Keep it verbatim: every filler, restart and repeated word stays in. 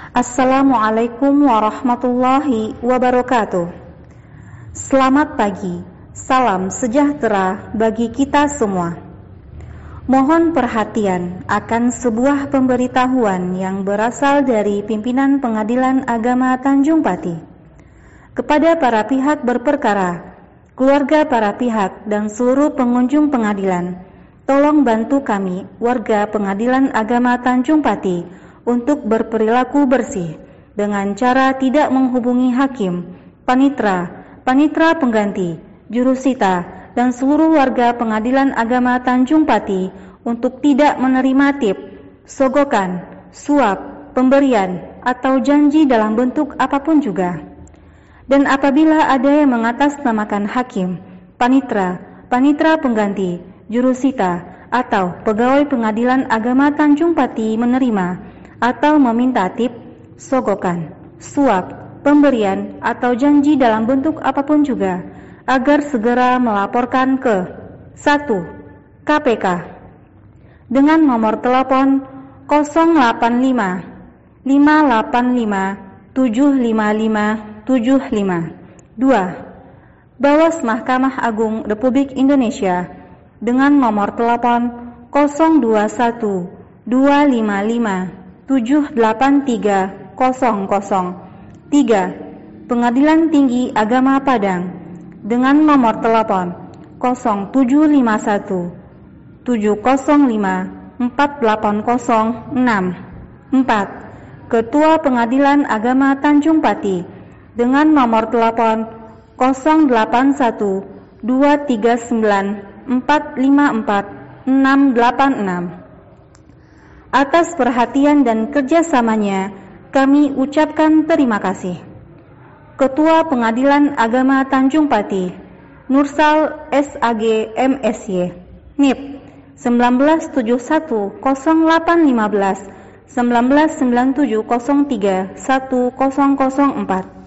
Assalamualaikum warahmatullahi wabarakatuh. Selamat pagi, salam sejahtera bagi kita semua. Mohon perhatian akan sebuah pemberitahuan yang berasal dari pimpinan Pengadilan Agama Tanjung Pati. Kepada para pihak berperkara, keluarga para pihak dan seluruh pengunjung pengadilan, tolong bantu kami, warga Pengadilan Agama Tanjung Pati, untuk berperilaku bersih dengan cara tidak menghubungi hakim, panitra, panitra pengganti, jurusita, dan seluruh warga Pengadilan Agama Tanjung Pati untuk tidak menerima tip, sogokan, suap, pemberian, atau janji dalam bentuk apapun juga. Dan apabila ada yang mengatasnamakan hakim, panitra, panitra pengganti, jurusita, atau pegawai Pengadilan Agama Tanjung Pati menerima atau meminta tip, sogokan, suap, pemberian, atau janji dalam bentuk apapun juga, agar segera melaporkan ke satu. K P K dengan nomor telepon nol delapan lima lima delapan lima tujuh lima lima tujuh lima. Dua. Bawas Mahkamah Agung Republik Indonesia dengan nomor telepon nol dua satu dua lima lima tujuh delapan tiga nol nol. Tiga. Pengadilan Tinggi Agama Padang dengan nomor telepon nol tujuh lima satu tujuh nol lima empat delapan nol enam. Empat. Ketua Pengadilan Agama Tanjung Pati dengan nomor telepon nol delapan satu dua tiga sembilan empat lima empat enam delapan enam. Atas perhatian dan kerjasamanya, kami ucapkan terima kasih. Ketua Pengadilan Agama Tanjung Pati, Nursal S A G M S Y, N I P sembilan belas tujuh satu nol delapan lima belas sembilan belas sembilan tujuh nol tiga satu nol nol empat.